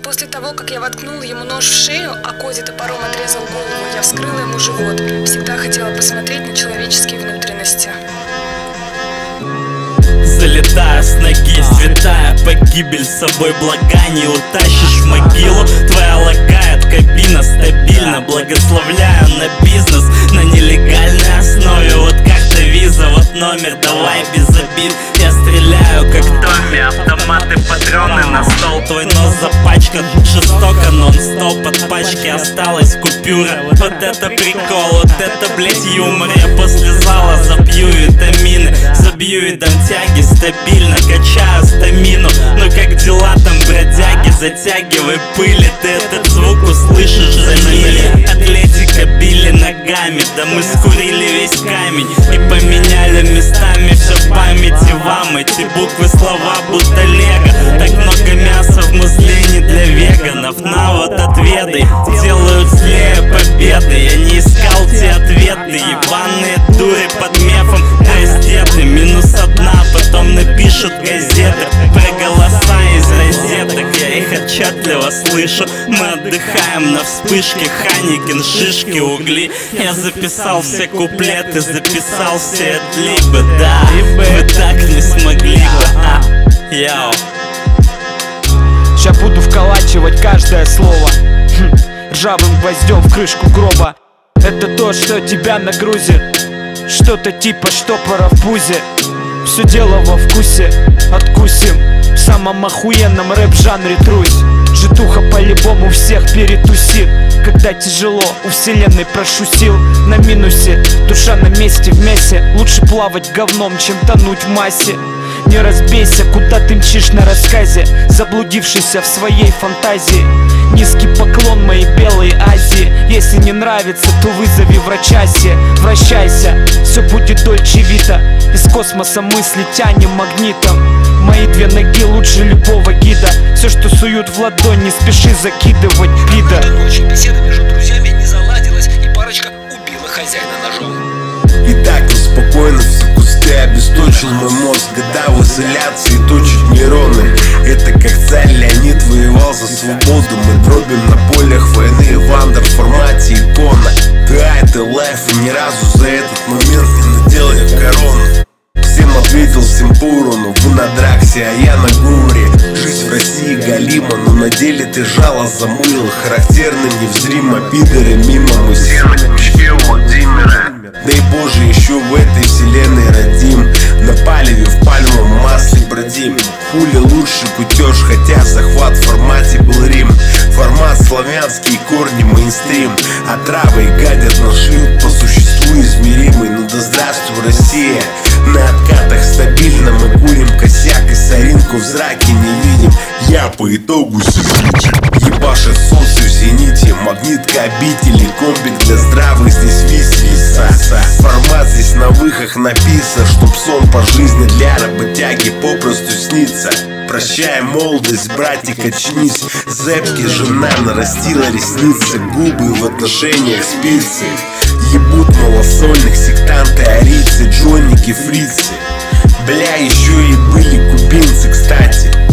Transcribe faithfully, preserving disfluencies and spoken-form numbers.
После того, как я воткнула ему нож в шею, а Коди топором отрезал голову, я вскрыла ему живот. Всегда хотела посмотреть на человеческие внутренности. Залетаю с ноги, святая погибель, с собой блага не утащишь в могилу. Твоя лагает кабина стабильно, благословляю на бизнес на нелегальной основе. Вот как-то виза, вот номер, давай без обид. Я стреляю как Томми, автоматы, патроны на стол. Твой нос запачкан жестоко, нон-стоп. От пачки осталась купюра. Вот это прикол, вот это, блять, юмор. Я после зала забью витамины, забью и дам тяги стабильно, качаю стамину. Ну как дела там, бродяги, затягивай пыли. Ты этот звук услышишь за мили. Атлетика били ногами, да мы скурили весь камень и поменяли местами все в памяти вам. Эти буквы, слова будто лего. Так много мяса в музле не для веганов. На вот отведай, делают злее победы. Я не искал те ответы, ебаные дуры под мефом раздеты. Минус одна, потом напишут газеты про голоса из розеток. Я их отчетливо слышу. Мы отдыхаем на вспышке, Ханикин, шишки, угли. Я записал все куплеты, записал все отлибы. Да, вы так не смогли бы. Яу. Ща буду вколачивать каждое слово хм, ржавым гвоздем в крышку гроба. Это то, что тебя нагрузит. Что-то типа штопора в пузе. Все дело во вкусе. Откусим. В самом охуенном рэп-жанре трусь. Житуха по-любому всех перетусит. Когда тяжело, у вселенной прошу сил. На минусе, душа на месте в мясе. Лучше плавать говном, чем тонуть в массе. Не разбейся, куда ты мчишь на рассказе, заблудившийся в своей фантазии. Низкий поклон моей белой Азии. Если не нравится, то вызови врачасе. Вращайся, все будет дольче вита. Из космоса мысли тянем магнитом. Мои две ноги лучше любого гида. Все, что суют в ладонь, не спеши закидывать, пида. Ночью беседа между друзьями не заладилась, и парочка убила хозяина ножом. Итак, неспокойно все кусты обесточил мой мозг. Года в изоляции точит нейроны. Это как царь Леонид воевал за свободу. Мы дробим на полях войны Вандер в формате икона. Да, это лайф, и ни разу за этот момент не надел я корону. Всем ответил, всем поурону. Вы на драксе, а я на гуморе. Жизнь в России галима, но на деле ты жало замылил. Характерно невзримо, пидоры мимо мы семечки Владимира. Дай Боже, еще в этой вселенной родим. На палеве в пальмовом масле бродим. Хули лучше кутеж, хотя захват в формате был Рим. Формат славянские корни, мейнстрим. А травы гадят наш люд по существу измеримый. Ну да здравствуй, Россия. На откатах стабильно мы курим косяк и соринку в зраке не видим. Я по итогу сидите. Ебашит солнце в зените. Магнитка обители, комбик для здравых здесь виселица. Формат здесь на выхах написан, чтоб сон по жизни для работяги попросту снится. Прощай молодость, братик, очнись. Зэпки жена нарастила ресницы. Губы в отношениях спицы. Ебут малосольных сектанты, арийцы, джонники, фрицы. Бля, еще и были кубинцы, кстати.